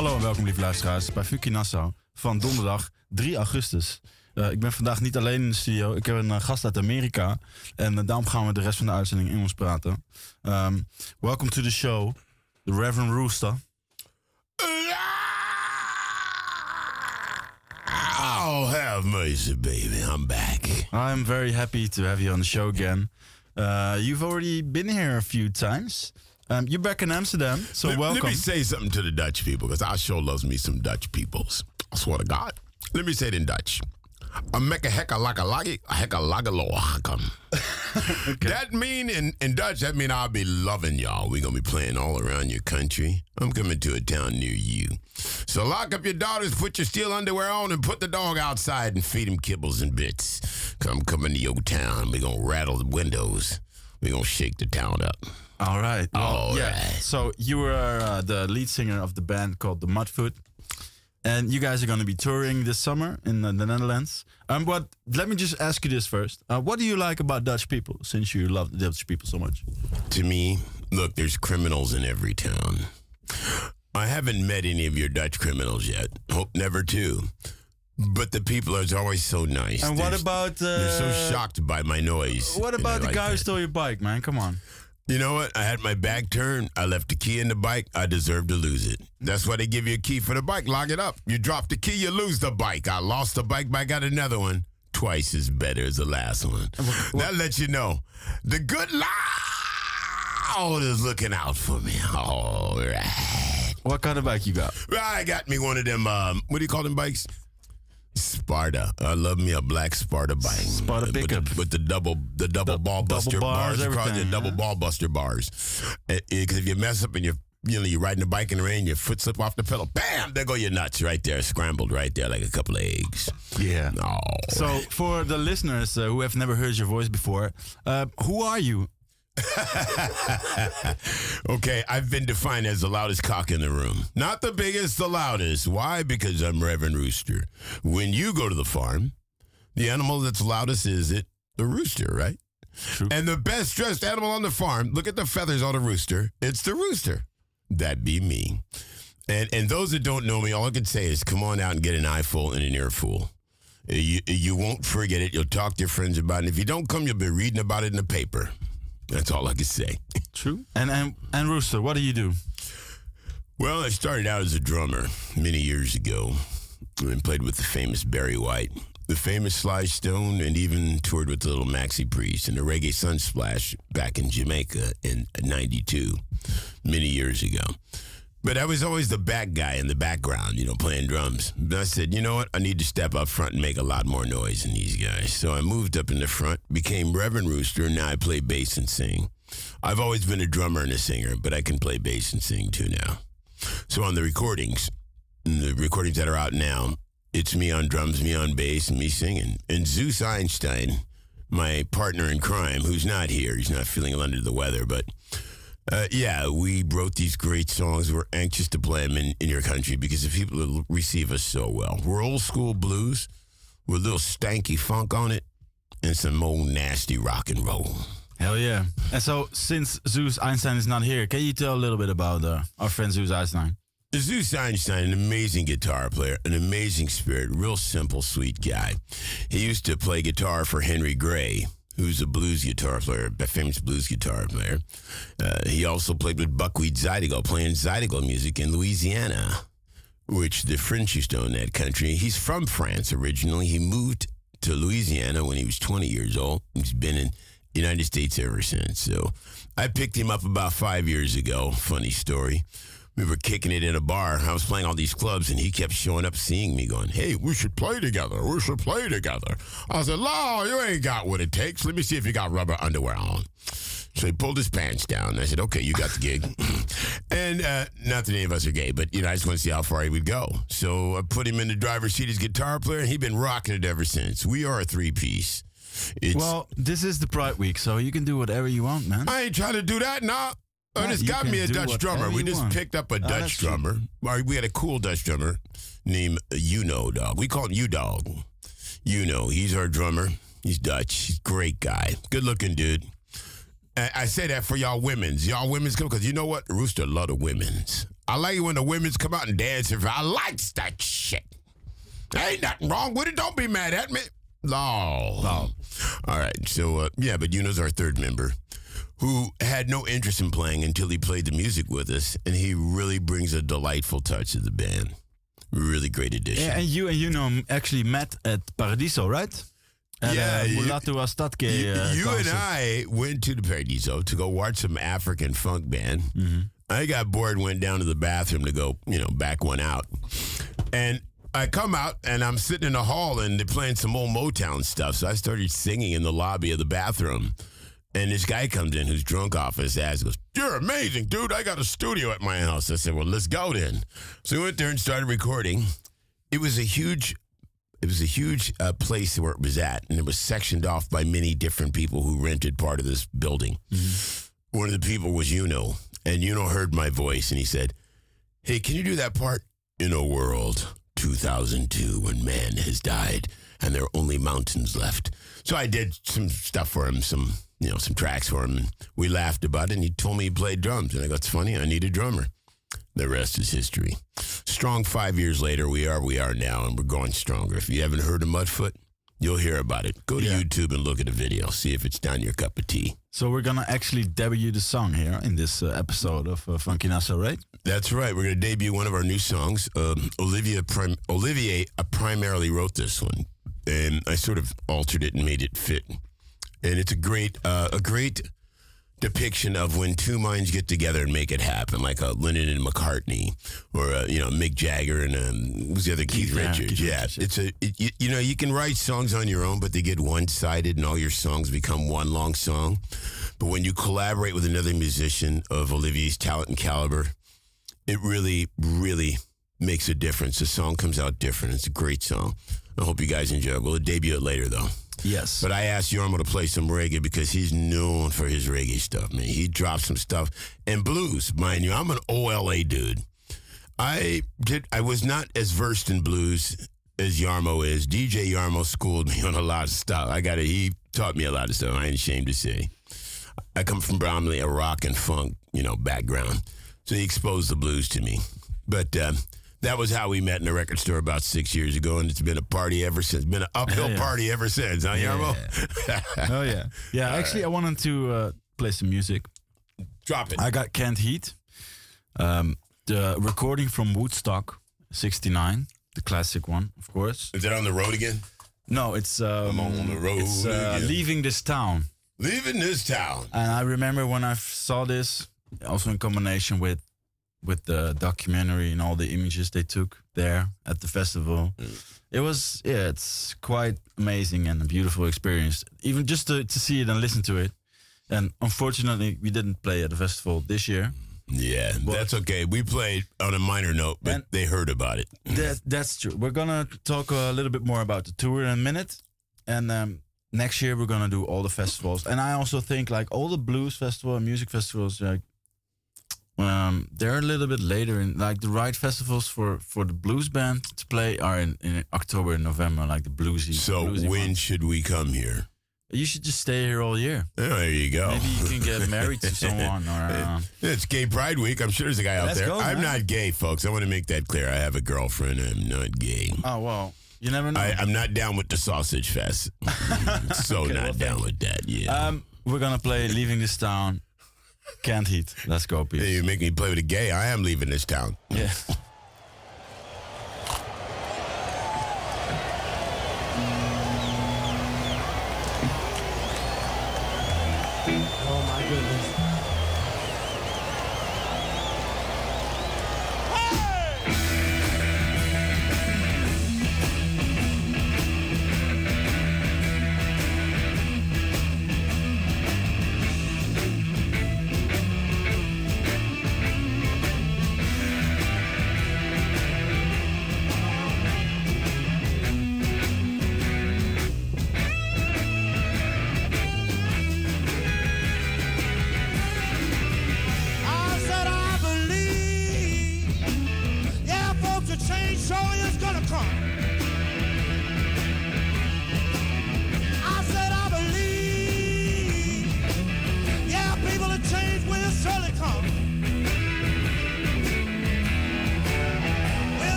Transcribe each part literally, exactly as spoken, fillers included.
Hallo en welkom, lieve luisteraars, bij Fuki Nassau van donderdag drie augustus. Uh, ik ben vandaag niet alleen in de studio. Ik heb een uh, gast uit Amerika. En uh, daarom gaan we de rest van de uitzending Engels praten. Um, welcome to the show, the Reverend Rooster. Oh, have mercy, baby. I'm back. I'm very happy to have you on the show again. Uh, you've already been here a few times. Um, you're back in Amsterdam, so let, welcome. Let me say something to the Dutch people, because I sure loves me some Dutch peoples. I swear to God. Let me say it in Dutch. I make a hecka laka lagi, a hecka laga lo hakam. That mean in, in Dutch, that mean I'll be loving y'all. We're going to be playing all around your country. I'm coming to a town near you. So lock up your daughters, put your steel underwear on, and put the dog outside and feed him kibbles and bits. Come coming to your town. We're going to rattle the windows. We're going to shake the town up. All right. Well, all yeah. right. So you were uh, the lead singer of the band called the Mudfoot. And you guys are going to be touring this summer in uh, the Netherlands. Um, but let me just ask you this first. Uh, what do you like about Dutch people, since you love Dutch people so much? To me, look, there's criminals in every town. I haven't met any of your Dutch criminals yet. Hope never to. But the people are always so nice. And they're, what about... Uh, they're so shocked by my noise. What about the like guy who that. stole your bike, man? Come on. You know what? I had my back turned. I left the key in the bike. I deserve to lose it. That's why they give you a key for the bike. Lock it up. You drop the key, you lose the bike. I lost the bike, but I got another one. Twice as better as the last one. What, what? That lets you know. The good Lord is looking out for me. All right. What kind of bike you got? Well, I got me one of them, um, what do you call them bikes? Sparta. I love me a black Sparta bike. Sparta uh, pickup. With the, with the double the double D- ball buster double bars, bars. Across the yeah. double ball buster bars. Because if you mess up and you're, you know, you're riding the bike in the rain, your foot slip off the pedal, bam, there go your nuts right there, scrambled right there like a couple of eggs. Yeah. Oh. So for the listeners uh, who have never heard your voice before, uh, who are you? Okay, I've been defined as the loudest cock in the room. Not the biggest, the loudest. Why? Because I'm Reverend Rooster. When you go to the farm, the animal that's loudest is it? The rooster, right? True. And the best dressed animal on the farm, look at the feathers on a rooster. It's the rooster. That be me. And and those that don't know me, all I can say is come on out and get an eyeful and an earful. You, you won't forget it. You'll talk to your friends about it. If you don't come, you'll be reading about it in the paper. That's all I can say. True. And, and and Rooster, what do you do? Well, I started out as a drummer many years ago and played with the famous Barry White, the famous Sly Stone, and even toured with the Little Maxi Priest and the Reggae Sunsplash back in Jamaica in ninety-two, many years ago. But I was always the back guy in the background, you know, playing drums. But I said, you know what? I need to step up front and make a lot more noise than these guys. So I moved up in the front, became Reverend Rooster, and now I play bass and sing. I've always been a drummer and a singer, but I can play bass and sing too now. So on the recordings, the recordings that are out now, it's me on drums, me on bass, and me singing. And Zeus Einstein, my partner in crime, who's not here, he's not feeling under the weather, but... Uh, yeah, we wrote these great songs. We're anxious to play them in, in your country because the people receive us so well. We're old school blues with a little stanky funk on it and some old nasty rock and roll. Hell yeah. And so, since Zeus Einstein is not here, can you tell a little bit about uh, our friend Zeus Einstein? Zeus Einstein, an amazing guitar player, an amazing spirit, real simple, sweet guy. He used to play guitar for Henry Gray, who's a blues guitar player, a famous blues guitar player. Uh, he also played with Buckwheat Zydeco, playing Zydeco music in Louisiana, which the French used to own that country. He's from France originally. He moved to Louisiana when he was twenty years old. He's been in the United States ever since. So I picked him up about five years ago. Funny story. We were kicking it in a bar. I was playing all these clubs, and he kept showing up, seeing me, going, hey, we should play together. We should play together. I said, Law, you ain't got what it takes. Let me see if you got rubber underwear on. So he pulled his pants down. I said, okay, you got the gig. and uh, not that any of us are gay, but, you know, I just want to see how far he would go. So I put him in the driver's seat as guitar player, and he's been rocking it ever since. We are a three-piece. It's, well, this is the Pride Week, so you can do whatever you want, man. I ain't trying to do that, nah. I just got me a Dutch drummer. We just want. picked up a oh, Dutch drummer. True. We had a cool Dutch drummer named Uno Dog. We call him U-Dog. Uno. He's our drummer. He's Dutch. He's a great guy. Good looking dude. I say that for y'all women's. Y'all women's come because you know what? Rooster love the women's. I like it when the women's come out and dance. If I likes that shit. Ain't nothing wrong with it. Don't be mad at me. No. No. All right. So, uh, yeah, but Yuno's our third member who had no interest in playing until he played the music with us. And he really brings a delightful touch to the band. Really great addition. Yeah, and you and Yuno actually met at Paradiso, right? At, yeah. Uh, You, Mulatu Astatke, you, uh, you and concert. I went to the Paradiso to go watch some African funk band. Mm-hmm. I got bored, went down to the bathroom to go, you know, back one out. And I come out and I'm sitting in the hall and they're playing some old Motown stuff. So I started singing in the lobby of the bathroom. And this guy comes in who's drunk off his ass and goes, "You're amazing, dude. I got a studio at my house." I said, "Well, let's go then." So we went there and started recording. It was a huge, it was a huge uh, place where it was at. And it was sectioned off by many different people who rented part of this building. Mm-hmm. One of the people was Yuno. And Yuno heard my voice and he said, "Hey, can you do that part? In a world two thousand two when man has died and there are only mountains left." So I did some stuff for him, some, you know, some tracks for him. And we laughed about it and he told me he played drums. And I go, "It's funny, I need a drummer." The rest is history. Strong five years later, we are we are now, and we're going stronger. If you haven't heard of Mudfoot, you'll hear about it. Go to Yeah. YouTube and look at a video. See if it's down your cup of tea. So we're gonna actually debut the song here in this uh, episode of uh, Funky Nassau, right? That's right. We're going to debut one of our new songs. Um, Olivia prim- Olivier uh, primarily wrote this one, and I sort of altered it and made it fit. And it's a great, uh, a great depiction of when two minds get together and make it happen, like a Lennon and McCartney, or uh, you know Mick Jagger and um, who's the other Keith, Keith, yeah, Richards. Keith Yeah, Richards, it's a it, you, you know you can write songs on your own, but they get one sided, and all your songs become one long song. But when you collaborate with another musician of Olivier's talent and caliber, it really, really makes a difference. The song comes out different. It's a great song. I hope you guys enjoy it. We'll debut it later, though. Yes. But I asked Yormo to play some reggae because he's known for his reggae stuff, man. He dropped some stuff. And blues, mind you. I'm an O L A dude. I did. I was not as versed in blues as Yarmo is. D J Yarmo schooled me on a lot of stuff. I got it. He taught me a lot of stuff. I ain't ashamed to say. I come from predominantly a rock and funk, you know, background. So he exposed the blues to me. But uh, that was how we met in a record store about six years ago, and it's been a party ever since. Been an uphill yeah. party ever since, huh, Yarmo? Oh, yeah. Yeah, All actually, right. I wanted to uh, play some music. Drop it. I got Can't Heat. Um, the recording from Woodstock, sixty-nine. The classic one, of course. Is it on the road again? No, it's... Um, I'm on the road It's uh, again. Leaving This Town. Leaving this town. And I remember when I f- saw this, also in combination with with the documentary and all the images they took there at the festival. Mm. It was, yeah, it's quite amazing and a beautiful experience. Even just to, to see it and listen to it. And unfortunately, we didn't play at the festival this year. Yeah, Well- that's okay. We played on a minor note, but And- they heard about it. That, that's true. We're going to talk a little bit more about the tour in a minute. And um, next year, we're going to do all the festivals. And I also think, like, all the blues festival and music festivals, like, um, they're a little bit later. In, like, the right festivals for, for the blues band to play are in, in October and November, like the bluesy. So bluesy when ones. should we come here? You should just stay here all year. Oh, there you go. Maybe you can get married to someone. Or, uh, It's Gay Pride Week. I'm sure there's a guy out Let's there. go, I'm man. not gay, folks. I want to make that clear. I have a girlfriend. I'm not gay. oh, well, you never know. I, I'm not down with the sausage fest. so Okay, not well, down thank with that. Yeah. um, we're going to play Leaving This Town. Can't Heat. Let's go, people. Hey, you make me play with a gay. I am leaving this town. Yeah. Oh my goodness.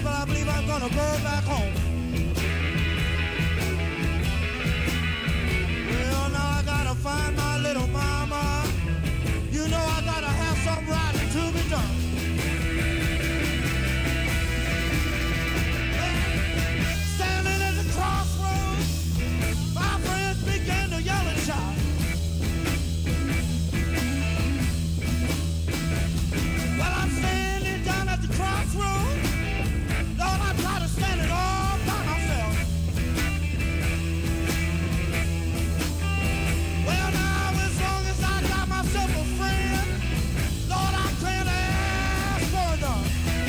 but I believe I'm gonna go back home. Well, now I gotta find my little mama. You know I gotta have some riding to be done. Standing at the crossroads, my friends began to yell and shout. Well, I'm standing down at the crossroads. Lord, I try to stand it all by myself. Well, now as long as I got myself a friend, Lord, I can't ask for enough.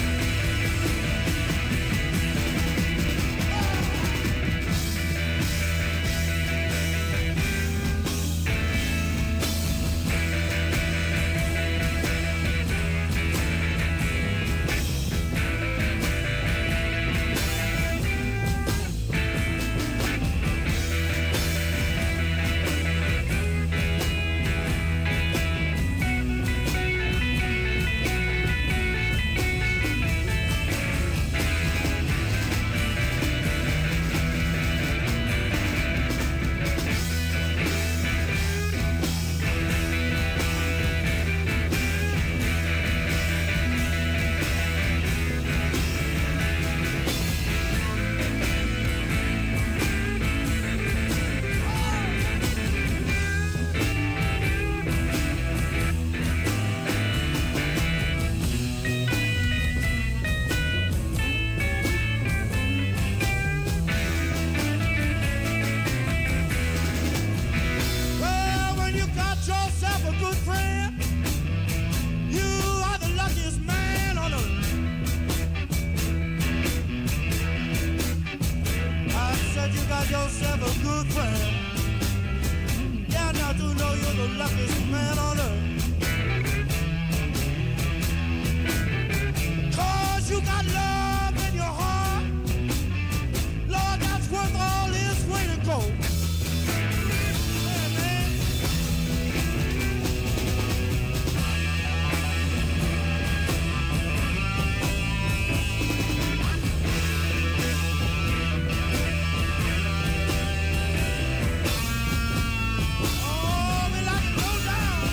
Well, when you got yourself a good friend, you are the luckiest man on earth. I said you got yourself a good friend. Yeah, now do know you're the luckiest man on earth. 'Cause you got love in your heart. Lord, that's worth all this weight of gold. Yeah, man. Oh, we like to go down.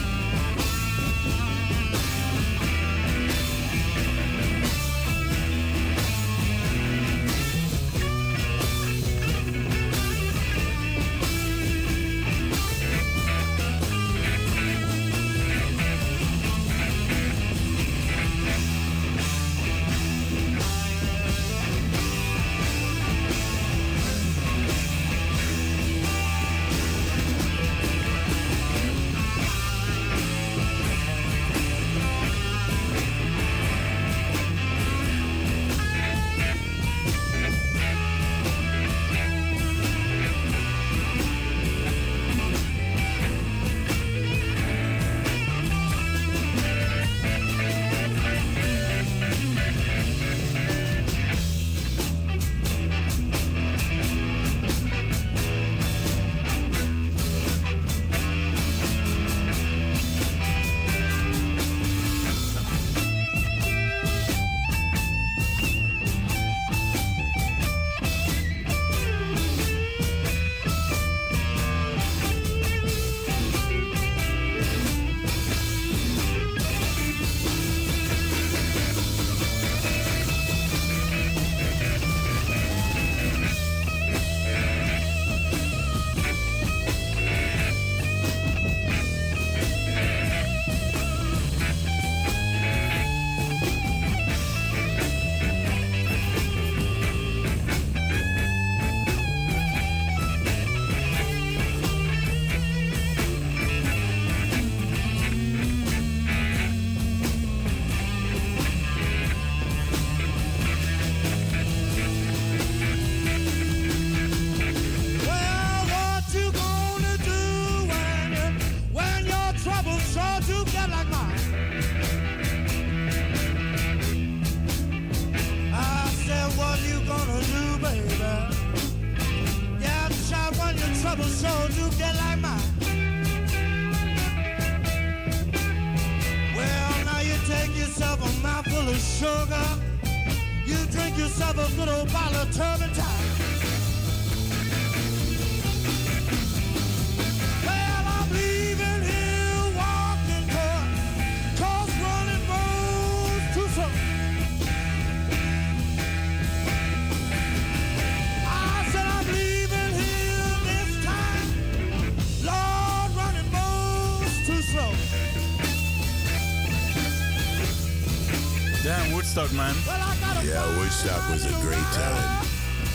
sugar. You drink yourself a good old bottle of turpentine. Well, I'm leaving here walking, cause, cause running moves too slow. I said I'm leaving here this time. Lord, running moves too slow. Damn, Woodstock, man. Well, I gotta Yeah, find Woodstock was a little great time. ride.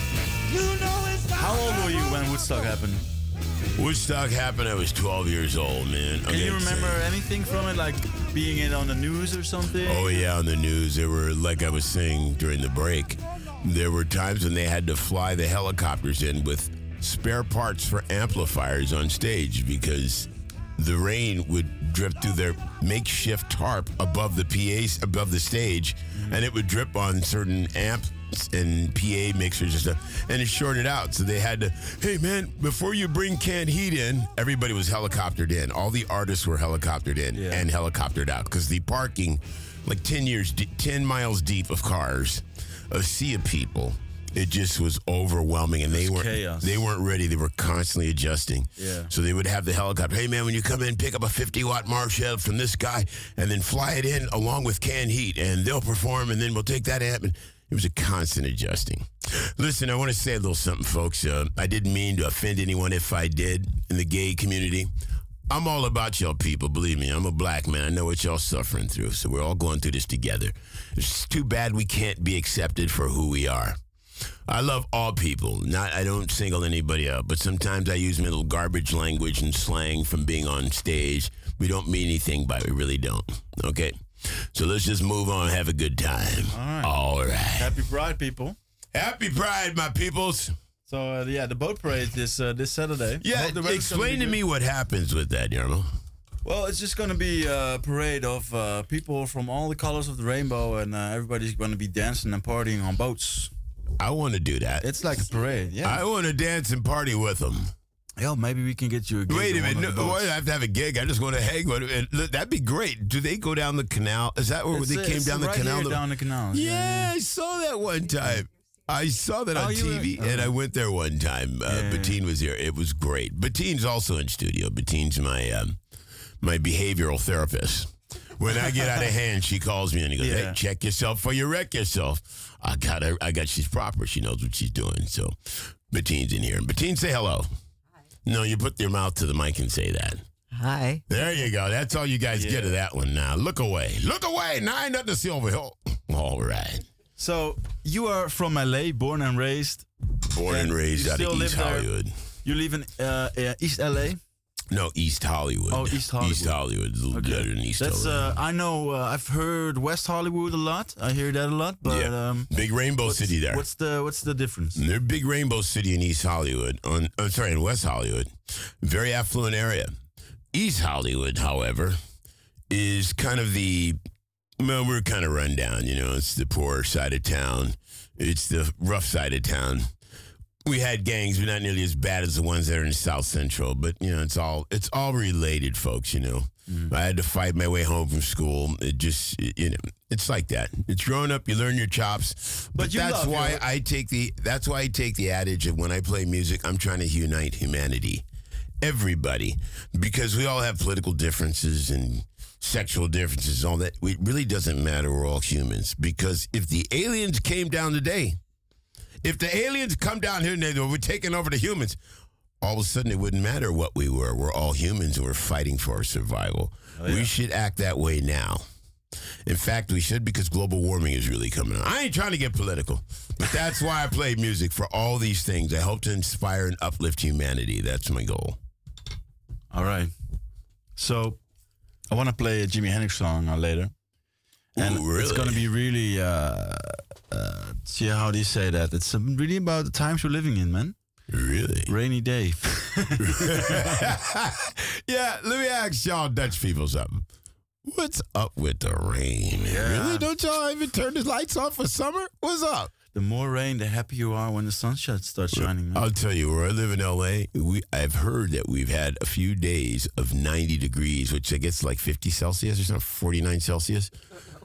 You know it's not How old were you when Woodstock happened? Woodstock happened, I was twelve years old, man. Can you remember anything from it, like being it on the news or something? Oh, yeah, on the news. There were, like I was saying during the break, there were times when they had to fly the helicopters in with spare parts for amplifiers on stage because the rain would drip through their makeshift tarp above the P As, above the stage, mm-hmm. and it would drip on certain amps and P A mixers and stuff, and it shorted out. So they had to, hey, man, before you bring canned heat in, everybody was helicoptered in. All the artists were helicoptered in yeah. and helicoptered out because the parking, like ten years, ten miles deep of cars, a sea of people. It just was overwhelming, and they weren't chaos. they weren't ready. They were constantly adjusting. Yeah. So they would have the helicopter. Hey man, when you come in, pick up a fifty watt Marshall from this guy, and then fly it in along with canned heat, and they'll perform, and then we'll take that amp. And it was a constant adjusting. Listen, I want to say a little something, folks. Uh, I didn't mean to offend anyone if I did in the gay community. I'm all about y'all people, believe me. I'm a black man. I know what y'all suffering through, so we're all going through this together. It's too bad we can't be accepted for who we are. I love all people. Not, I don't single anybody out, but sometimes I use middle garbage language and slang from being on stage. We don't mean anything by it. We really don't. Okay? So let's just move on and have a good time. All right. All right. Happy Pride, people. Happy Pride, my peoples. So, uh, yeah, the boat parade is uh, this Saturday. Yeah, Hope the weather's gonna explain be to good. me what happens with that, Yarmo. Well, it's just going to be a parade of uh, people from all the colors of the rainbow, and uh, everybody's going to be dancing and partying on boats. I want to do that. It's like a parade, yeah. I want to dance and party with them. Hell, maybe we can get you a gig. Wait a on one minute. of No, the why boats. do I have to have a gig? I just want to hang with them. And look, that'd be great. Do they go down the canal? Is that where It's, they uh, came it's down the right canal? here down the canal. Yeah, I saw that one time. I saw that Oh, on you T were- V, oh. and I went there one time. Uh, Yeah. Bettine was there. It was great. Bettine's also in studio. Bettine's my um, my behavioral therapist. When I get out of hand, she calls me and he goes, Yeah. "Hey, check yourself or you wreck yourself." I got her. I got. She's proper. She knows what she's doing. So, Bettine's in here. Bettine, say hello. Hi. No, you put your mouth to the mic and say that. Hi. There you go. That's all you guys Yeah. get of that one now. Look away. Look away. Now ain't nothing to see over here. All right. So, you are from L A, born and raised. Born and And raised you out still of East live there? Hollywood. You live in uh, uh, East L A? No, East Hollywood. Oh, East Hollywood. East Hollywood. A little better than East That's, Hollywood. uh, I know, uh, I've heard West Hollywood a lot. I hear that a lot, but yeah. um, Big Rainbow what's, City there. What's the what's the difference? They're Big Rainbow City in East Hollywood. On, I'm sorry, in West Hollywood. Very affluent area. East Hollywood, however, is kind of the, well, we're kind of run down, you know. It's the poor side of town. It's the rough side of town. We had gangs, but not nearly as bad as the ones that are in South Central. But, you know, it's all it's all related, folks, you know. Mm. I had to fight my way home from school. It just, it, you know, it's like that. It's growing up, you learn your chops. But, But you that's love why your- I take the that's why I take the adage of when I play music, I'm trying to unite humanity. Everybody. Because we all have political differences and sexual differences, all that. It really doesn't matter. We're all humans. Because if the aliens came down today, if the aliens come down here and they were taking over the humans, all of a sudden it wouldn't matter what we were. We're all humans and we're fighting for our survival. Oh, yeah. We should act that way now. In fact, we should, because global warming is really coming on. I ain't trying to get political, but that's why I play music, for all these things. I hope to inspire and uplift humanity. That's my goal. All right. So, I want to play a Jimi Hendrix song uh, later. And Ooh, really? it's going to be really, uh, uh, see, how do you say that? It's um, really about the times we're living in, man. Really? Rainy day. Yeah, let me ask y'all Dutch people something. What's up with the rain? Yeah. Really? Don't y'all even turn the lights off for summer? What's up? The more rain, the happier you are when the sun sh- starts shining, man. I'll tell you, where I live in L A, we I've heard that we've had a few days of ninety degrees, which I guess like fifty Celsius or something, forty-nine Celsius.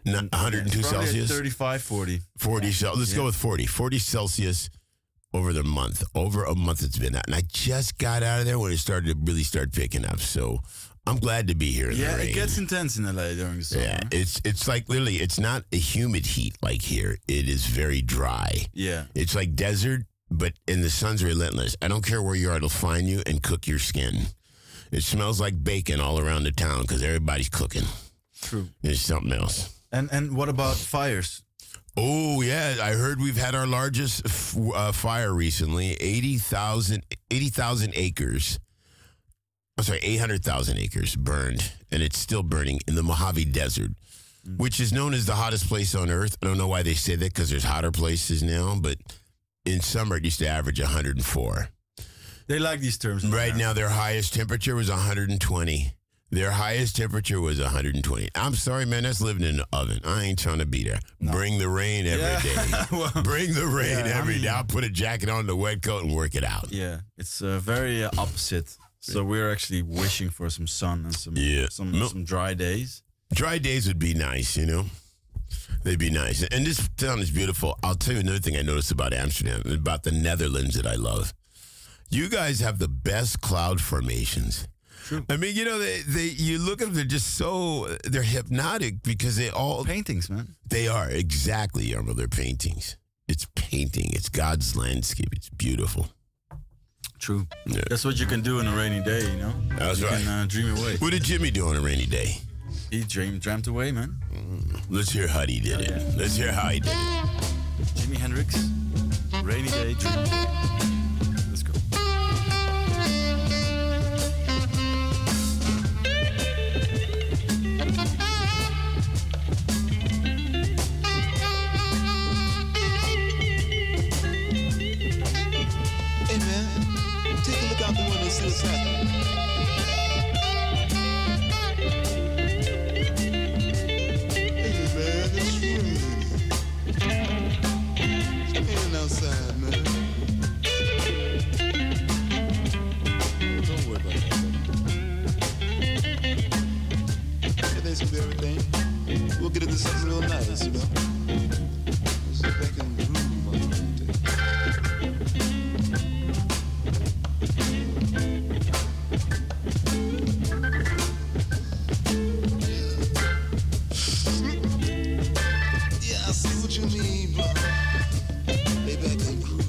Not one hundred two Probably Celsius? thirty-five, forty. forty Celsius. Let's Yeah. go with forty. forty Celsius over the month. Over a month it's been that. And I just got out of there when it started to really start picking up. So I'm glad to be here in Yeah, the rain. it gets intense in L A during the summer. yeah, it's it's like literally, it's not a humid heat like here. It is very dry. Yeah. It's like desert, but and the sun's relentless. I don't care where you are, it'll find you and cook your skin. It smells like bacon all around the town because everybody's cooking. True. It's something else. And and what about fires? Oh, yeah. I heard we've had our largest f- uh, fire recently. eighty thousand eighty thousand acres. I'm sorry, eight hundred thousand acres burned. And it's still burning in the Mojave Desert, mm. which is known as the hottest place on Earth. I don't know why they say that because there's hotter places now. But in summer, it used to average one hundred four. They like these terms. in Right America. now, their highest temperature was one hundred twenty. Their highest temperature was one hundred twenty. I'm sorry, man. That's living in the oven. I ain't trying to be there. No. Bring the rain every Yeah. day. Well, Bring the rain yeah, I every mean- day. I'll put a jacket on, the wet coat, and work it out. Yeah, it's uh, very uh, opposite. So we're actually wishing for some sun and some Yeah. some No. some dry days. Dry days would be nice, you know? They'd be nice. And this town is beautiful. I'll tell you another thing I noticed about Amsterdam, about the Netherlands that I love. You guys have the best cloud formations. True. I mean, you know, they, they you look at them, they're just so, they're hypnotic because they all, Paintings, man. they are, exactly, Yarmo, they're paintings. It's painting. It's God's landscape. It's beautiful. True. Yeah. That's what you can do on a rainy day, you know? That's you right. can uh, dream away. What did Jimmy do on a rainy day? He dreamed, dreamt away, man. Let's hear how he did it. Yeah. Let's hear how he did it. Jimi Hendrix, rainy day, dream away. Let's go. Hey man, take a look out the window and see what's happening. Hey man, it's raining. It's raining outside, man. Don't worry about that. Everything's gonna be everything. We'll get into something real nice, you know. Sit back in the room, my friend. Yeah, I see what you mean, bro. Lay back and groove.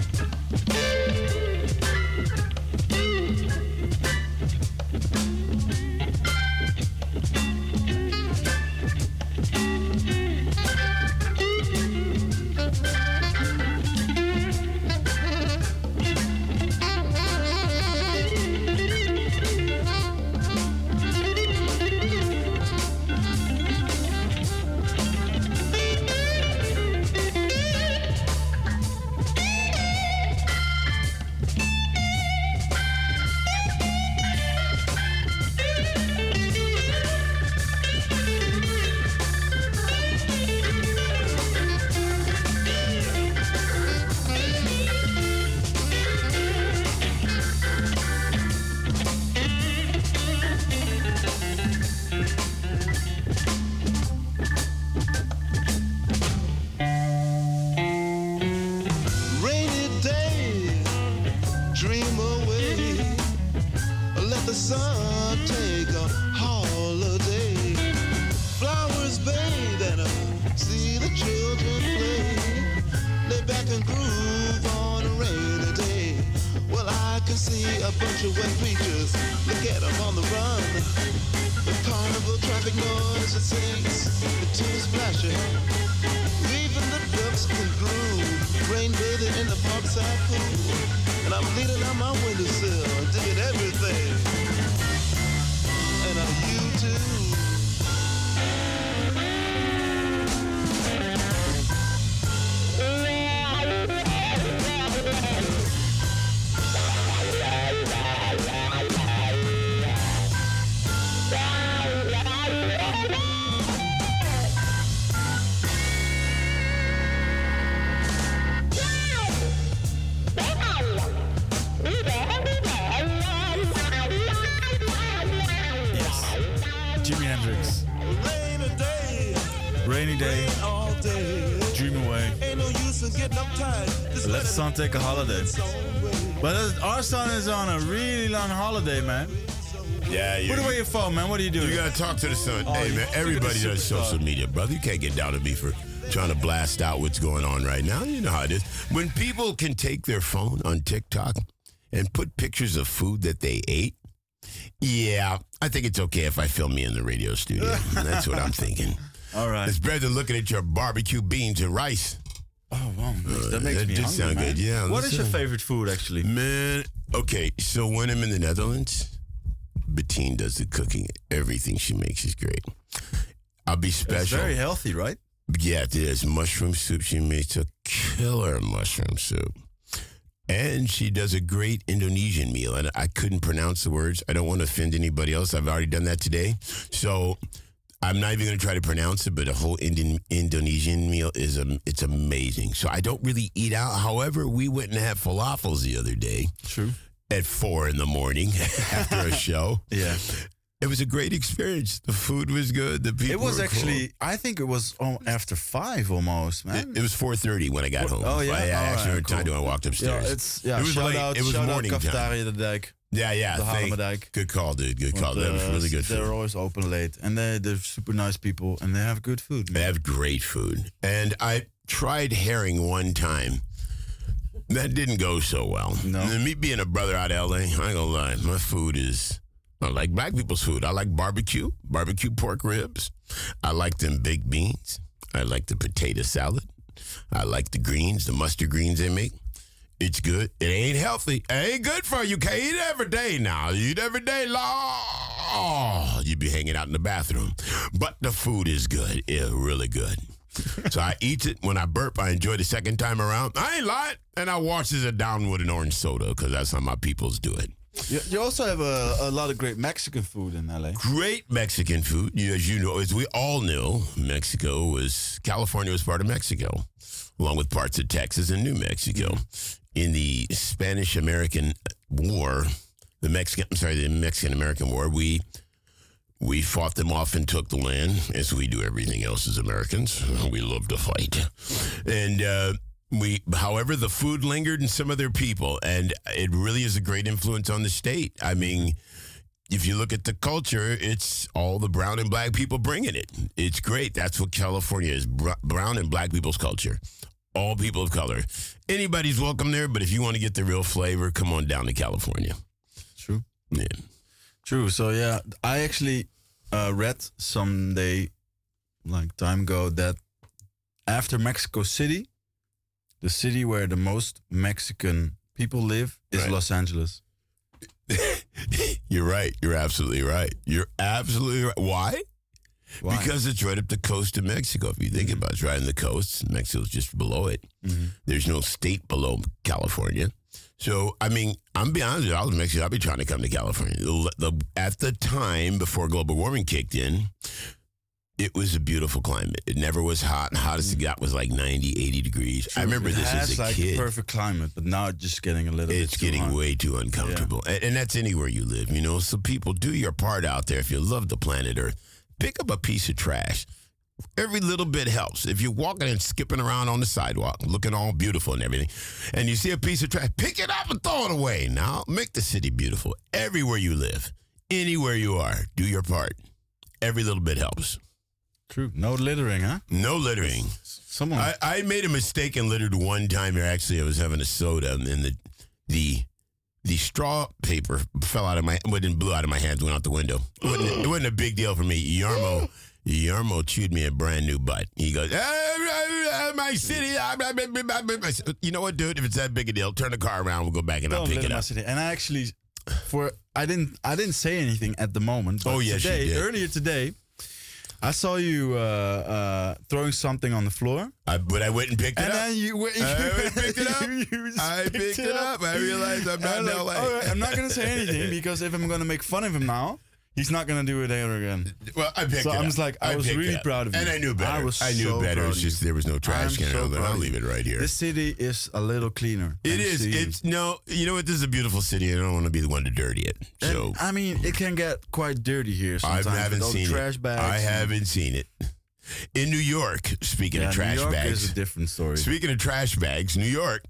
Rainy day, dream away. Let the sun take a holiday. Flowers bathe and uh, see the children play. Lay back and groove on a rainy day. Well, I can see a bunch of wet creatures. Look at them on the run. The carnival traffic noise it sings. The tune splashing. Even the ducks can groove, rain bathing in the parkside pool. And I'm leaning out my windowsill, digging everything. And are you too? and getting up tired. Just Let the son take a holiday. But uh, our son is on a really long holiday, man. Yeah, you. Put away your phone, man. What are you doing? You gotta talk to the son. Oh, hey, you- man, look at everybody the does superstar. social media, brother. You can't get down on me for trying to blast out what's going on right now. You know how it is. When people can take their phone on TikTok and put pictures of food that they ate, yeah, I think it's okay if I film me in the radio studio. That's what I'm thinking. All right. It's better than looking at your barbecue beans and rice. Oh, wow. That makes that me did hungry, sound man. good, yeah, What is your listen. favorite food, actually? Man, okay, so when I'm in the Netherlands, Bettine does the cooking. Everything she makes is great. I'll be It's special. very healthy, right? Yeah, there's mushroom soup. She makes a killer mushroom soup. And she does a great Indonesian meal. And I couldn't pronounce the words. I don't want to offend anybody else. I've already done that today. So I'm not even going to try to pronounce it, but a whole Indian, Indonesian meal is um, it's amazing. So I don't really eat out. However, we went and had falafels the other day True. at four in the morning after a show. Yeah. It was a great experience. The food was good. The people It was were actually, I think it was um, after five almost, cool. man. It, it was four thirty when I got home. Oh, yeah? I, I All actually right, heard time cool. when I walked upstairs. Yeah, it's, yeah, It was shout late. out, It was shout morning out time. Cafetaria de Dijk. Yeah, yeah. The thank- Halemerdijk. Good call, dude. Good call. Want, That was uh, really good They're food. always open late. And they, they're super nice people. And they have good food. They have great food. And I tried herring one time. That didn't go so well. No? And me being a brother out of L A, I ain't gonna lie. My food is, I like black people's food. I like barbecue, barbecue pork ribs. I like them baked beans. I like the potato salad. I like the greens, the mustard greens they make. It's good. It ain't healthy. It ain't good for you. Can't eat every day now. You eat every day, oh, you'd be hanging out in the bathroom. But the food is good. It's really good. So I eat it. When I burp, I enjoy the second time around. I ain't lying. And I washes it down with an orange soda because that's how my peoples do it. You, you also have a, a lot of great Mexican food in L A. Great Mexican food. You- As you know, as we all know, Mexico was, California was part of Mexico, along with parts of Texas and New Mexico. In the Spanish-American War, the Mexican, I'm sorry, the Mexican-American War, we we fought them off and took the land, as we do everything else as Americans. We love to fight. And uh, we, however, the food lingered in some of their people, and it really is a great influence on the state. I mean, if you look at the culture, it's all the brown and black people bringing it. It's great. That's what California is, br- brown and black people's culture. All people of color. Anybody's welcome there, but if you want to get the real flavor, come on down to California. True. Yeah. True. So yeah, I actually uh, read someday, like time ago, that after Mexico City, the city where the most Mexican people live is Right. Los Angeles. You're right. You're absolutely right. You're absolutely right. Why? Why? Because it's right up the coast of Mexico. If you think about it, it's right on the coast. Mexico's just below it. Mhm. There's no state below California. So, I mean, I'm be honest with you, I was in Mexico. I'll be trying to come to California. The, the, at the time, before global warming kicked in, it was a beautiful climate. It never was hot. Hottest it got was like ninety, eighty degrees. I remember it this has as a like kid. perfect climate, but now it's just getting a little It's bit too getting hot. way too uncomfortable. And, and that's anywhere you live, you know? So people, do your part out there if you love the planet Earth. Pick up a piece of trash. Every little bit helps. If you're walking and skipping around on the sidewalk, looking all beautiful and everything, and you see a piece of trash, pick it up and throw it away. Now, make the city beautiful. Everywhere you live, anywhere you are, do your part. Every little bit helps. True. No littering, huh? No littering. Someone. I, I made a mistake and littered one time here. Actually, I was having a soda, and the the the straw paper fell out of my, well, it didn't blew out of my hands, went out the window. It wasn't, it wasn't a big deal for me. Yarmo, Yarmo chewed me a brand new butt. He goes, "Ah, my city. ah, blah, blah, blah, blah, blah." I said, you know what, dude? If it's that big a deal, turn the car around. We'll go back and I'll Don't pick litter it my up. city. And I actually, for I didn't, I didn't say anything at the moment. But Oh, yes, you today, did. earlier today, I saw you uh, uh, throwing something on the floor, I, but I went and picked it and up. then you, you, I went and picked it up. you- you just I picked it up. I realized I'm not And in I'm L A. like, all right, I'm not gonna say anything because if I'm gonna make fun of him now, he's not gonna do it ever again. Well, I picked So it I'm up. just like, I was picked really it up. proud of you. And I knew better. I was I knew so better. proud It's of you. just there was no trash I'm can. so out there. proud I'll of leave you. it right here. This city is a little cleaner. It thanks is. to you. It's no. You know what? This is a beautiful city. I don't want to be the one to dirty it. So And, I mean, it can get quite dirty here I sometimes. haven't with all the seen trash it. bags. I and- haven't seen it. In New York, speaking Yeah, of trash New York bags. is a different story. Speaking of trash bags, New York.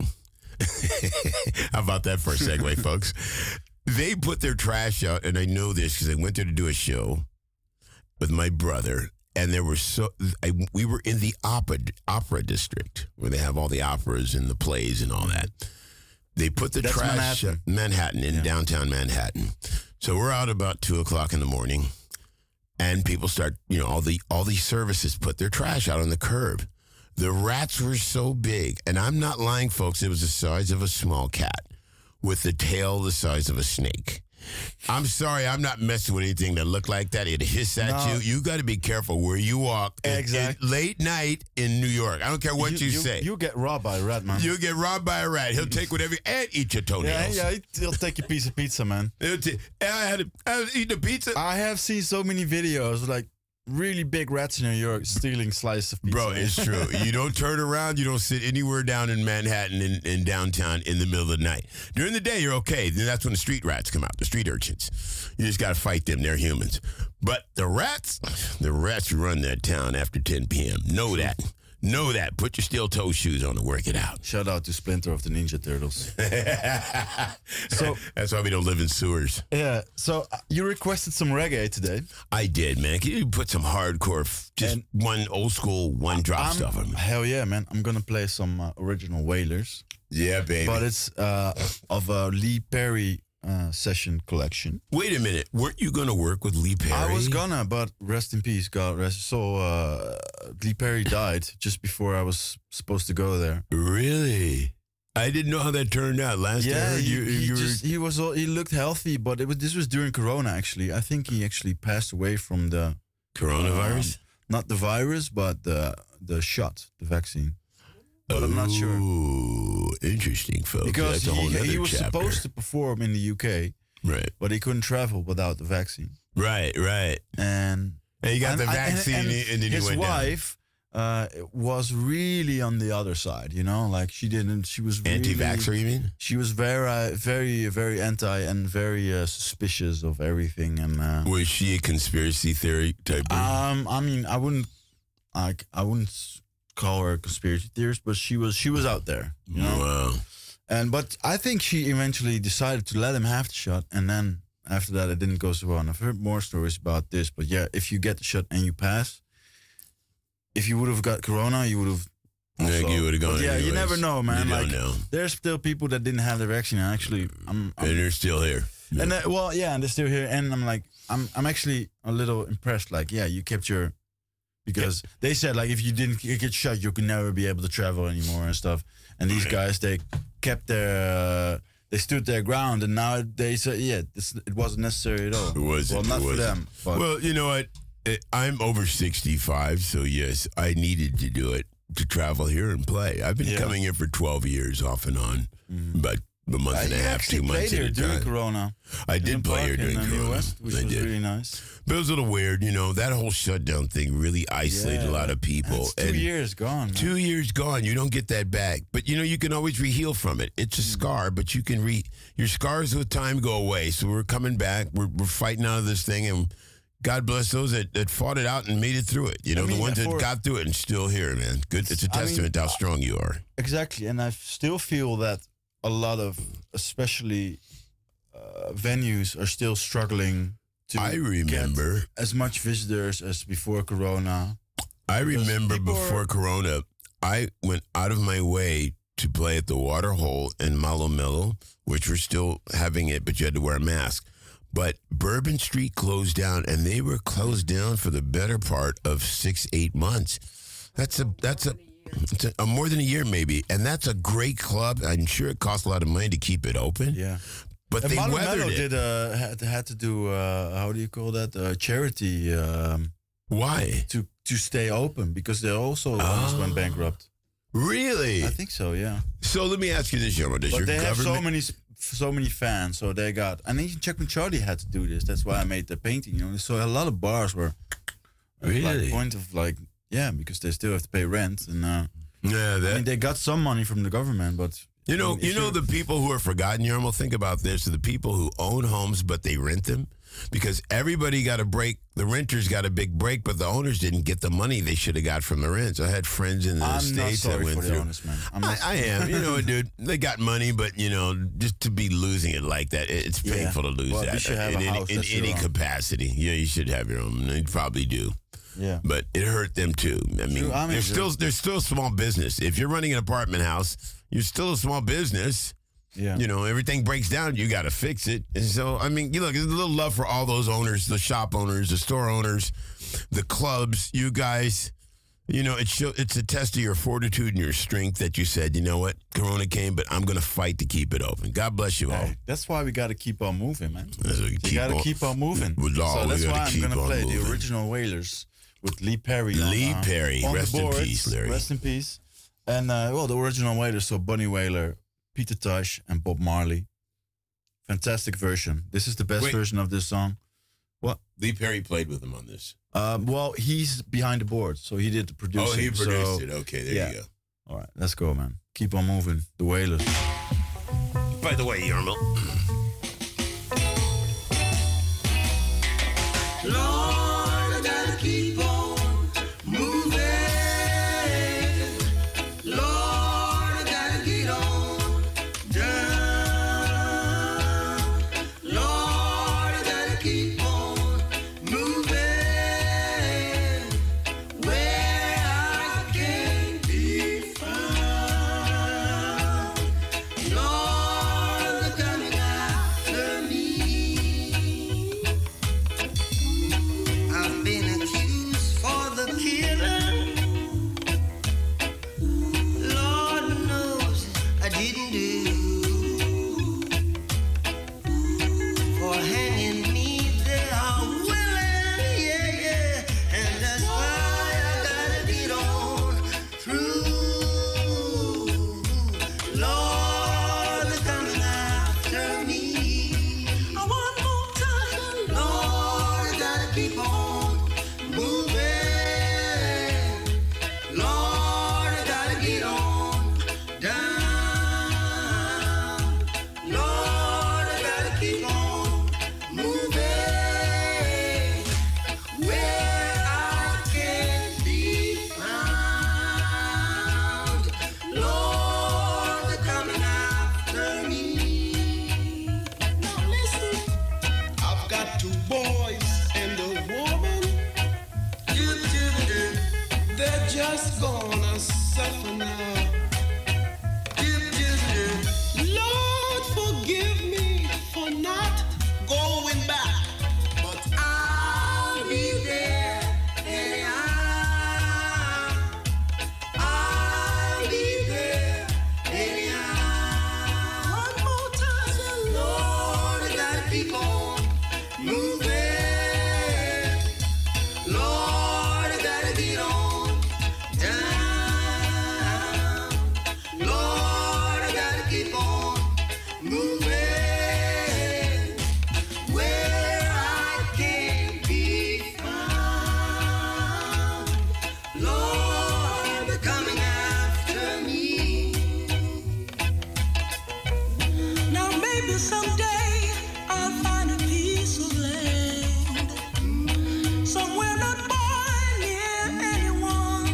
How about that for a segue, folks? They put their trash out, and I know this because I went there to do a show with my brother, and there were so I, we were in the opera opera district where they have all the operas and the plays and all that. They put the That's trash Manhattan. Manhattan in Yeah. downtown Manhattan. So we're out about two o'clock in the morning, and people start, you know, all the all these services put their trash out on the curb. The rats were so big, and I'm not lying, folks. It was the size of a small cat with the tail the size of a snake. I'm sorry, I'm not messing with anything that looked like that. It hiss at No. you. You got to be careful where you walk. in- in Exactly. late night in New York. I don't care what you, say. You get robbed by a rat, man. You'll get robbed by a rat. He'll take whatever and eat your yeah, toenails. yeah, he'll take a piece of pizza, man. He'll ta- I had to, I was eating a pizza. I have seen so many videos like really big rats in New York stealing slices of pizza. Bro, it's true. You don't turn around. You don't sit anywhere down in Manhattan in, in downtown in the middle of the night. During the day, you're okay. Then that's when the street rats come out, the street urchins. You just got to fight them. They're humans. But the rats, the rats run that town after ten p.m. Know that. Know that. Put your steel toe shoes on and work it out. Shout out to Splinter of the Ninja Turtles. So That's why we don't live in sewers. yeah, so uh, you requested some reggae today. I did, man. Can you put some hardcore, f- just And- one old school, one drop I'm- stuff on me? Hell yeah, man! I'm gonna play some uh, original Wailers, Yeah, baby. but it's uh, of a Lee Perry uh, session collection. Wait a minute. Weren't you going to work with Lee Perry? I was gonna, but rest in peace, God rest. So uh, Lee Perry died just before I was supposed to go there. Really? I didn't know how that turned out. Last I Yeah, heard he, you, he you were. just he was all, he looked healthy, but it was this was during Corona actually. I think he actually passed away from the Coronavirus? um, not the virus, but the the shot, the vaccine. But I'm not sure Ooh, interesting, folks. because That's a whole he, nother he was chapter. supposed to perform in the U K, Right, but he couldn't travel without the vaccine. right, right. And And you got and the I- and- vaccine, and and, then his you went wife uh, was really on the other side. You know, like she didn't. She was down. really, Anti-vaxxer, you mean? She was very, very, very anti and very uh, suspicious of everything. And uh, Was she a conspiracy theory type? of- um, I mean, I wouldn't, like, I wouldn't s- call her a conspiracy theorist, but she was, she was out there. You know, Wow. and but I think she eventually decided to let him have the shot, and then after that, it didn't go so well. And I've heard more stories about this, but yeah, if you get the shot and you pass, if you would have got corona, you would have. Yeah, you would've gone But yeah, you anyways. never know, man. You don't like, know. there's still people that didn't have the vaccine. And actually, I'm, I'm And they're still here. and uh, well, yeah, and they're still here. And I'm like, I'm, I'm actually a little impressed. Like, yeah, you kept your, because they said like if you didn't get shot, you could never be able to travel anymore and stuff. And these Right. guys, they kept their, uh, they stood their ground, and now they say, yeah, this, it wasn't necessary at all. It wasn't, Well, it not for wasn't. them. But Well, you know what? I- I'm over sixty-five, so yes, I needed to do it to travel here and play. I've been Yeah. coming here for twelve years off and on, about a month uh, and a you half, actually two played months at here a during time. Corona. I in did the play park here during in, uh, New Corona. West, which I was did. really nice. But it was a little weird, you know, that whole shutdown thing really isolated a lot of people. It's two and years gone. man. Two years gone, you don't get that back. But you know, you can always re-heal from it. It's a Mm. scar, but you can re your scars with time go away. So we're coming back. We're we're fighting out of this thing, and God bless those that, that fought it out and made it through it. You know, I mean, the ones that for- got through it and still here, man. Good. It's a I mean, testament to how strong you are. Exactly, and I still feel that a lot of, especially uh, venues, are still struggling to I get remember. as much visitors as before Corona. I remember people before are- Corona, I went out of my way to play at the Water Hole in Malo Melo, which we're still having it, but you had to wear a mask. But Bourbon Street closed down, and they were closed down for the better part of six, eight months. That's a that's a, it's a, a more than a year maybe, and that's a great club. I'm sure it cost a lot of money to keep it open, Yeah, but and they Malo weathered Melo it. did uh, had, had to do uh, how do you call that uh, charity um, Why? to to stay open because they also almost went Oh. bankrupt. Really? I think so, yeah. So let me ask you this, Yomo. Does But your they have government? so many s- so many fans, so they got. And even Chuck and Charlie had to do this. That's why I made the painting. You know, so a lot of bars were Really? like point of like yeah, because they still have to pay rent, and uh, yeah, that. I mean they got some money from the government, but You know, I mean, you if know you're- the people who are forgotten, Yermal, think about this. The people who own homes but they rent them. because everybody got a break. The renters got a big break, but the owners didn't get the money they should have got from the rents. I had friends in the I'm not States that sorry went for the through. owners, man. I'm I, not I am. You know, dude, they got money, but, you know, just to be losing it like that, it- it's Yeah. painful to lose Well, that you should have in, a any, house in that's your any own. capacity. Yeah, you should have your own. You probably do. Yeah. But it hurt them too. I mean, True, I mean, there's true. still there's still a small business. If you're running an apartment house, you're still a small business. Yeah. You know, everything breaks down, you got to fix it. And so, I mean, you look, there's a little love for all those owners, the shop owners, the store owners, the clubs, you guys. You know, it show, it's a test of your fortitude and your strength that you said, you know what, Corona came, but I'm going to fight to keep it open. God bless you all. Hey, that's why we got to keep on moving, man. That's what we You keep got to on- keep on moving. With all, so we that's gotta why I'm keep going to on play moving. the original Wailers with Lee Perry. on, Lee uh, Perry. on Rest the in boards. peace, Larry. Rest in peace. And, uh, well, the original Wailers, so Bunny Wailer, Peter Tosh, and Bob Marley. Fantastic version. This is the best Wait. version of this song. Lee Perry played with him on this. Um, well, he's behind the board, so he did the producing. Oh, he produced so, it. Okay, there yeah. you go. All right, let's go, man. Keep on moving. The Wailers. By the way, Yarmul. Lord, I gotta keep on moving. Lord, I gotta get on down. Lord, I gotta keep on moving where I can be found. Lord, they're coming after me. I've been accused for the killing. Lord knows I didn't do. For hanging me, they are willing, yeah, yeah. And that's why I gotta get on through. Lord, they're coming after me. I want more time. Lord, I gotta keep on moving. Lord, I gotta get on down. Lord, I gotta keep on moving where I can be found. Lord, they're coming after me. Now listen, I've got two boys and a woman. They're just gonna suffer now. Lord, forgive me for not going back, but I'll be there anyhow. I'll be there anyhow. One more time, Lord, I gotta keep on moving. Lord, I gotta get on down. Lord, I gotta keep on moving where I can be found. Lord, they're coming after me. Now maybe someday I'll find a piece of land somewhere not far near anyone.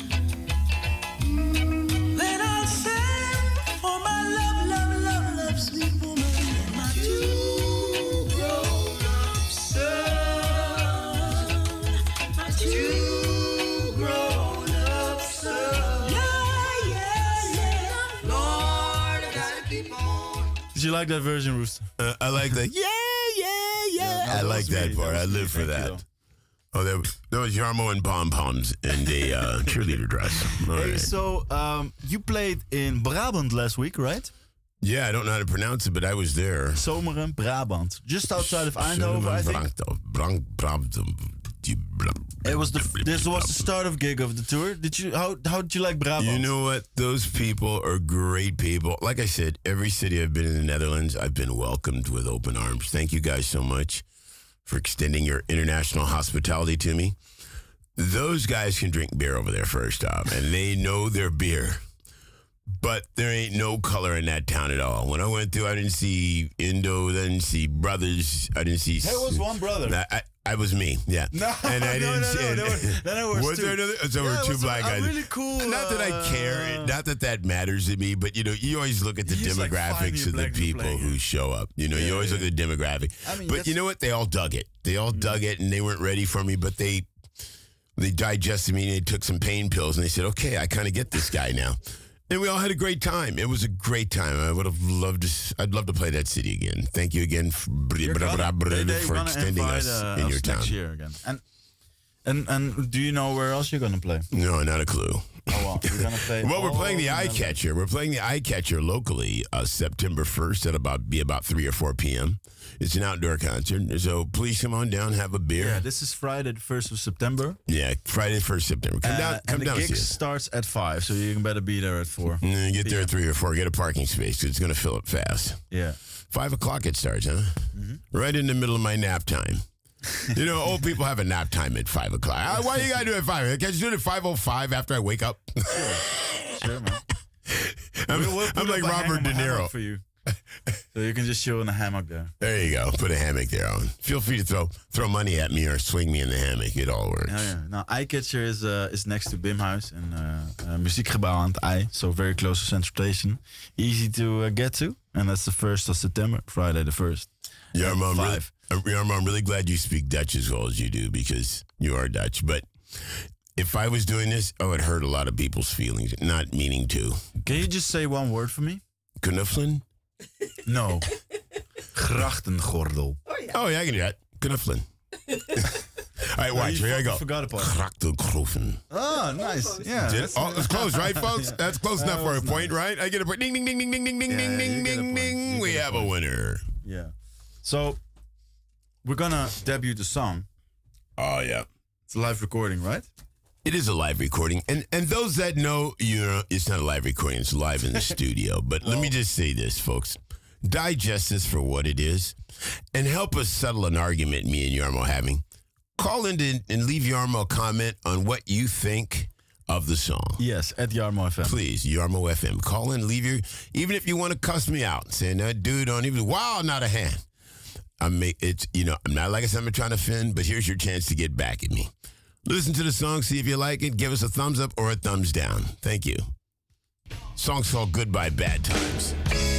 Then I'll send for my love, love, love, love, sweet woman and my two grown-up sons. My two grown-up sons. Yeah, yeah, yeah. Lord, I gotta keep on. Did you like that version, Rooster? Uh, I like that. Yeah, yeah, yeah. no, I that like was that me. part. That I was me. live for Thank you, that. Oh, that was, that was Yarmo and Pom Poms in the uh, cheerleader dress. All Hey, right. so um, you played in Brabant last week, right? Yeah, I don't know how to pronounce it, but I was there. Zomeren, Brabant. Just outside of Eindhoven, I think. Brank- Brank- It was the this was the start of gig of the tour. Did you how how did you like Brabant? You know what? Those people are great people. Like I said, every city I've been in the Netherlands, I've been welcomed with open arms. Thank you guys so much for extending your international hospitality to me. Those guys can drink beer over there, first off, and they know their beer. but there ain't no color in that town at all. When I went through, I didn't see Indo, I didn't see brothers, I didn't see. There was one brother. I, I, I was me, yeah. No, and I no, didn't no, see. no, and- there was- then there was was two. there another? So Yeah, there it were two was a- black a guys. really cool, Not that I uh, care. Not that that matters to me. But you know, you always look at the You just, like, find demographics me a of the black dude people playing who it. show up. You know, you Yeah, always yeah. look at the demographic. I mean, but that's- you know what? They all dug it. They all dug it, and they weren't ready for me. But they they digested me, and they took some pain pills, and they said, "Okay, I kind of get this guy now." And we all had a great time. It was a great time. I would have loved to. s- I'd love to play that city again. Thank you again for, You're gonna- they- they for gonna extending invite, us uh, in us your town. next year again. And and and do you know where else you're gonna play? No, not a clue. Oh well, we're gonna play. Well, we're all playing the in Eye L A. Catcher. We're playing the Eye Catcher locally uh, September first at about be about three or four p.m. It's an outdoor concert, so please come on down, have a beer. Yeah, this is Friday, the first of September. Yeah, Friday, first September. Come Uh, down, and come the down. gig See us. starts at five, so you can better be there at four. And then get there at three or four. Get a parking space 'cause it's going to fill up fast. Yeah. Five o'clock it starts, huh? Mm-hmm. Right in the middle of my nap time. You know, old people have a nap time at five o'clock. Ah, why you gotta do it at five? Can't you do it at five o five after I wake up? Sure, man. I'm, We'll- we'll put I'm like up a Robert De hang- hammock Niro. for you, so you can just chill in a hammock there. There you go. Put a hammock there on. Feel free to throw throw money at me or swing me in the hammock. It all works. Yeah, yeah. Now, Eyecatcher is uh, is next to Bimhuis and uh, uh, muziekgebouw aan het Ei, so very close to Central Station, easy to uh, get to, and that's the first of September, Friday the first. Yarmo, I'm really, Five. uh, Yarmo, I'm really glad you speak Dutch as well as you do because you are Dutch. But if I was doing this, I would hurt a lot of people's feelings, not meaning to. Can you just say one word for me? Knuffelen? No. Grachtengordel. Oh, yeah, I can do that. Knuffelen. All right, watch. you Here I go. forgot a part. Grachtengolfen. Oh, nice. Yeah. Did- Oh, it's close, right, folks? That's close enough for a was point, right? I get a point. Ding, ding, ding, ding, ding, ding, ding, Yeah, ding, you ding, get a ding, point. ding. You We get a have a winner. Yeah. So we're gonna debut the song. Oh, yeah. It's a live recording, right? It is a live recording, and and those that know, you know, it's not a live recording; it's live in the studio. But let me just say this, folks: digest this for what it is, and help us settle an argument me and Yarmo having. Call in to, and leave Yarmo a comment on what you think of the song. Yes, at Yarmo F M. Please, Yarmo F M. Call in, leave your, even if you want to cuss me out, saying that dude don't even, wow, not a hand. I make it's, you know, I'm not like I said, I'm trying to offend, but here's your chance to get back at me. Listen to the song, see if you like it, give us a thumbs up or a thumbs down. Thank you. Song's called Goodbye Bad Times.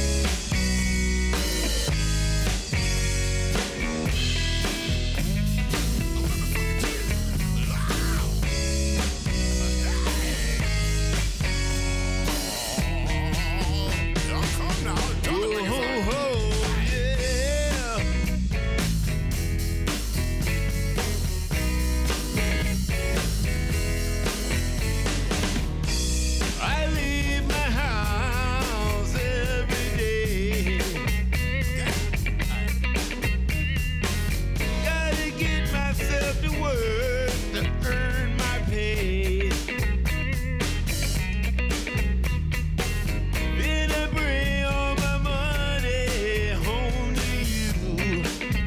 I leave my house every day. Gotta get myself to work to earn my pay. Then I bring all my money home to you.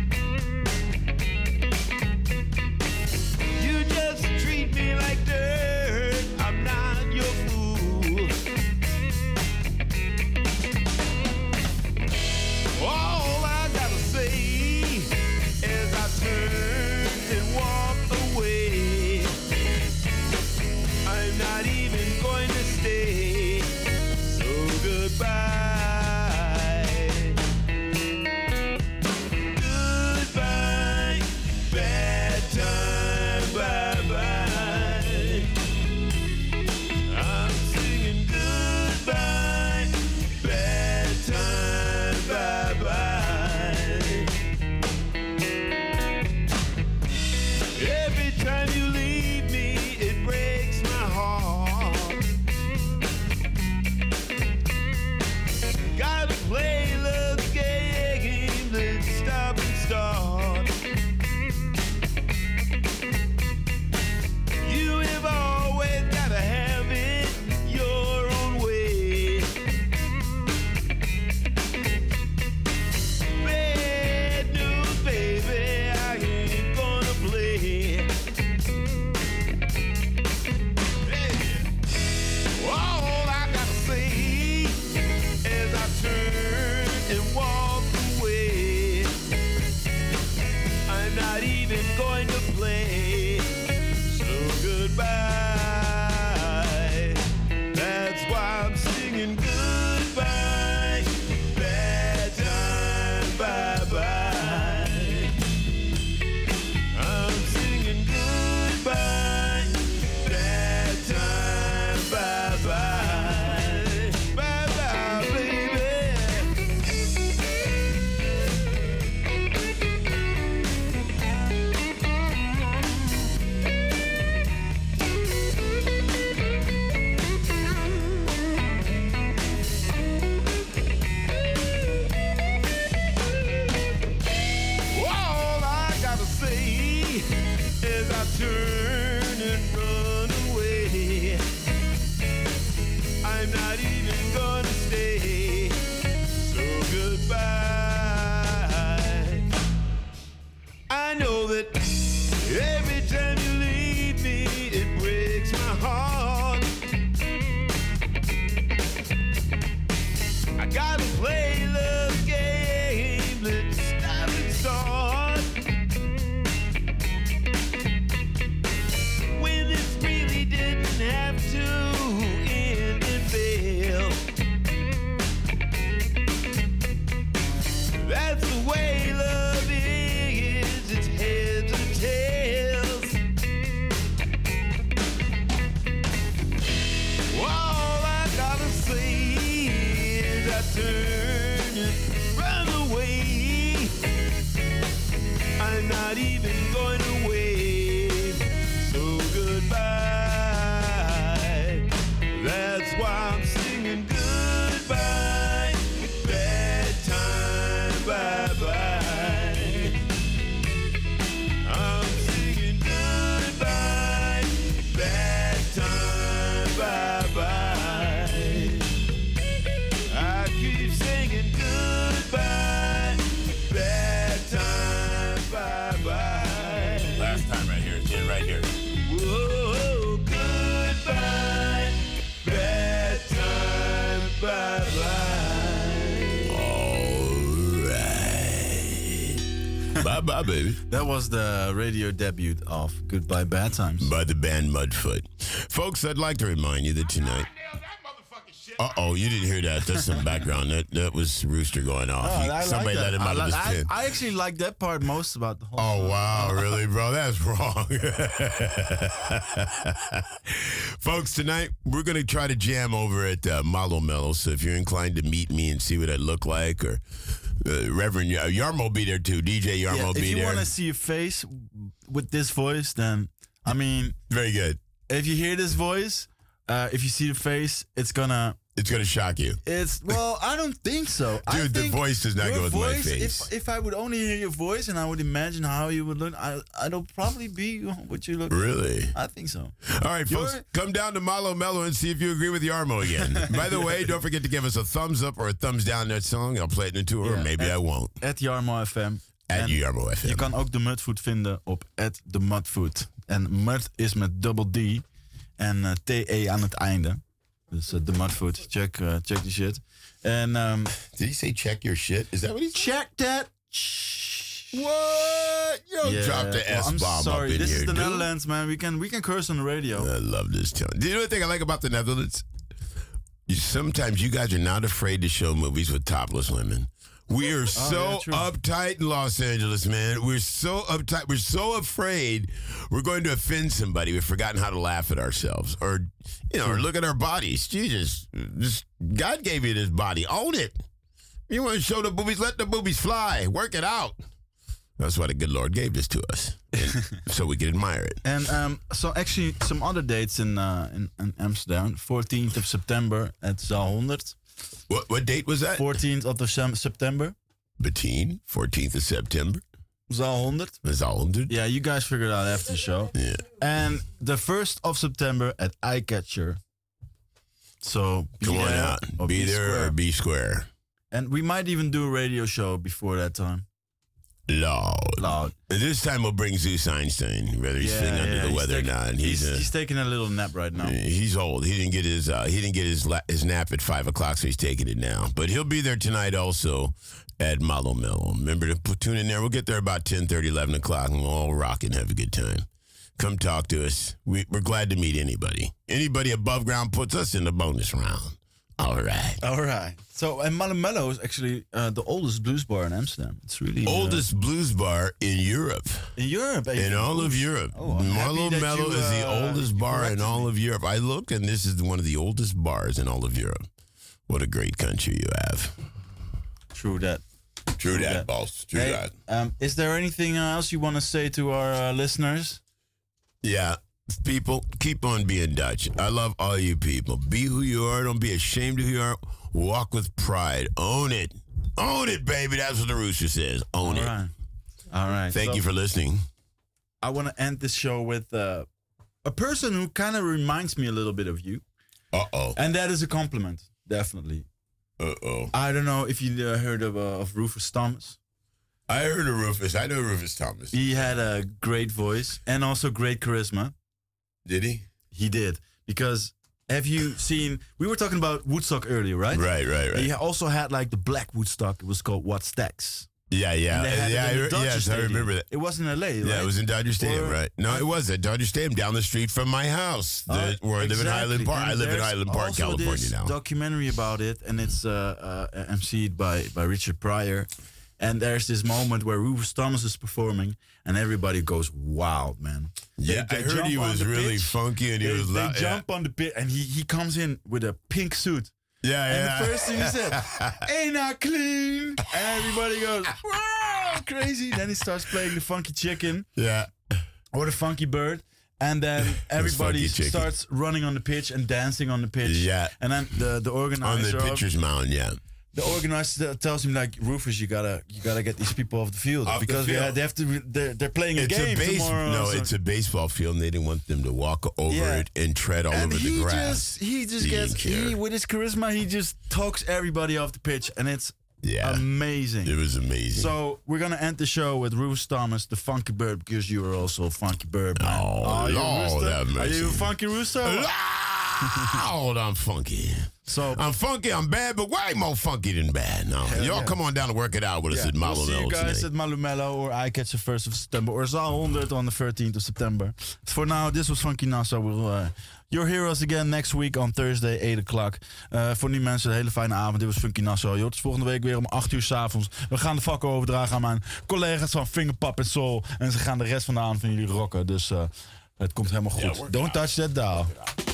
You just treat me like dirt. I'm not your fool. All I gotta say is I turn and walk away. I'm not even going to stay. So goodbye. Goodbye, bad time, bye bye. I'm singing goodbye, bad time, bye bye. Every time you leave me, it breaks my heart. turn and run away. I'm not even going to wave. So goodbye. That's why I'm singing goodbye. Bad time, bye bye. I'm singing goodbye. Bad time, bye bye. I keep singing goodbye. Bad time, bye bye. Last time right here. It's in right here. Whoa, goodbye. Bad time, bye bye. All right. Bye bye, baby. That was the radio debut of Goodbye Bad Times. By the band Mudfoot. Folks, I'd like to remind you that tonight. Uh oh, you didn't hear that. That's some background. That that was Rooster going off. Oh, He- I like somebody that. let him I out of li- his I, pen. I actually like that part most about the whole Oh, song. wow, really, bro? That's wrong. Folks, tonight we're going to try to jam over at uh, Malo Mellow. So if you're inclined to meet me and see what I look like, or uh, Reverend y- Yarmo will be there too. D J Yarmo Yeah, will if be you there. want to see a face with this voice, then, I mean, Very good. if you hear this voice, uh, if you see the face, it's gonna... It's going to shock you. It's well, I don't think so. I Dude, the think voice does not your go with my voice, face. If if I would only hear your voice and I would imagine how you would look, I I'd probably be what you look. Really? I think so. All right, folks, You're- come down to Malo Mellow and see if you agree with Yarmo again. By the way, don't forget to give us a thumbs up or a thumbs down that song. I'll play it in a tour, or Yeah, maybe at- I won't. At Yarmo F M. At En Yarmo F M. Je kan ook de Mudfoot vinden op at the Mudfoot. En Mud is met double D en uh, T E aan het einde. Dus uh, the Mudfoot. Check, uh, check die shit. En um, Did he say check your shit? Is that what he said? check that. What? Yo, Yeah, drop the well, I'm S-bomb up sorry. in This here, is the dude. Netherlands, man. We can we can curse on the radio. I love this town. Do you know what thing I like about the Netherlands? You, sometimes you guys are not afraid to show movies with topless women. We are so Oh, yeah, true. uptight in Los Angeles, man. We're so uptight. We're so afraid we're going to offend somebody. We've forgotten how to laugh at ourselves, or you know, or look at our bodies. Jesus, this, God gave you this body. Own it. You want to show the boobies? Let the boobies fly. Work it out. That's why the good Lord gave this to us, and so we can admire it. And um, so actually some other dates in, uh, in, in Amsterdam. fourteenth of September at Zaal one hundred. What what date was that? fourteenth of Decem- September. Bettine, fourteenth of September. Zaal one hundred. That's all I'm doing. Yeah, you guys figured it out after the show. Yeah. And the first of September at Eyecatcher. So be Come on there out. or Be there square. or be square. And we might even do a radio show before that time. Loud. Loud. And this time we'll bring Zeus Einstein, whether he's feeling under the he's weather taking- or not. And He's, he's, he's, uh, taking a little nap right now. he's old. He didn't get his uh, he didn't get his la- his nap at five o'clock, so he's taking it now. But he'll be there tonight also at Malo Mellow. Remember to put, tune in there. We'll get there about ten thirty, eleven o'clock, and we'll all rock and have a good time. Come talk to us. We, we're glad to meet anybody. Anybody above ground puts us in the bonus round. All right. All right. So, and Malamello is actually uh, the oldest blues bar in Amsterdam. It's really uh, Oldest blues bar in Europe. in Europe. In all of Europe. Oh, I'm happy Marlo that Mello you, is the uh, oldest you bar in corrected all me. of Europe. I looked, and this is one of the oldest bars in all of Europe. What a great country you have. True that. True that, that, boss. True Hey, that. um, is there anything else you want to say to our uh, listeners? Yeah. People, keep on being Dutch. I love all you people. Be who you are. Don't be ashamed of who you are. Walk with pride. Own it. Own it, baby. That's what the rooster says. Own All it. right. All right. Thank So you for listening. I want to end this show with uh, a person who kind of reminds me a little bit of you. Uh-oh. And that is a compliment, definitely. Uh-oh. I don't know if you uh, heard of, uh, of Rufus Thomas. I heard of Rufus. I know Rufus Thomas. He had a great voice and also great charisma. Did he? He did. Because have you seen, we were talking about Woodstock earlier, right? Right, right, right. He also had like the Black Woodstock. It was called What Stacks. Yeah, yeah. And they had yeah, it in I, the Dodger yes, I Stadium. remember that. It was in L A, right? Yeah, it was in Dodger Stadium, Or- right? No, it was at Dodger Stadium down the street from my house, the, Uh, where I live in Highland exactly. Park. I And live in there's Highland Park, also California this now. documentary about it, and it's uh, uh, emceed by, by Richard Pryor. And there's this moment where Rufus Thomas is performing, and everybody goes wild, man. They- Yeah, they I heard jump he on was the really pitch. funky and he They, was they loud. jump on the pit, and he, he comes in with a pink suit. Yeah, And yeah. the first thing he said, ain't I clean? And everybody goes, wow, crazy. Then he starts playing the funky chicken Yeah. or the funky bird. And then everybody funky chicken. starts running on the pitch and dancing on the pitch. Yeah. And then the, the On organizer, the pitcher's mound, yeah. the organizer tells him like, Rufus, you gotta you gotta get these people off the field Off the because they, field. they have to they're, they're playing a It's game a base, tomorrow. no, so- it's a baseball field, and they didn't want them to walk over Yeah. it and tread all and over he the grass. just he just He gets didn't care. he with his charisma he just talks everybody off the pitch and it's Yeah. amazing. It was amazing. So we're gonna end the show with Rufus Thomas, the funky bird, because you are also a funky bird, man. Oh, Are you a Lord rooster? have Are you a mercy. funky rooster? Lord, I'm funky. So I'm funky, I'm bad, but way more funky than bad. No, y'all yeah. come on down and work it out with us yeah, at we'll see you Malumelo guys tonight. at Malumelo or I Catch the first of September or Zaal one hundred on the thirteenth of September. For now, this was Funky Nassau. We'll uh, you'll hear us again next week on Thursday, eight o'clock. Uh, voor die mensen een hele fijne avond. Dit was Funky Nassau. Joh, het is volgende week weer om acht uur 's avonds. We gaan de vakken overdragen aan mijn collega's van Fingerpop en Soul. En ze gaan de rest van de avond van jullie rocken. Dus uh, het komt helemaal goed. Don't touch that dial.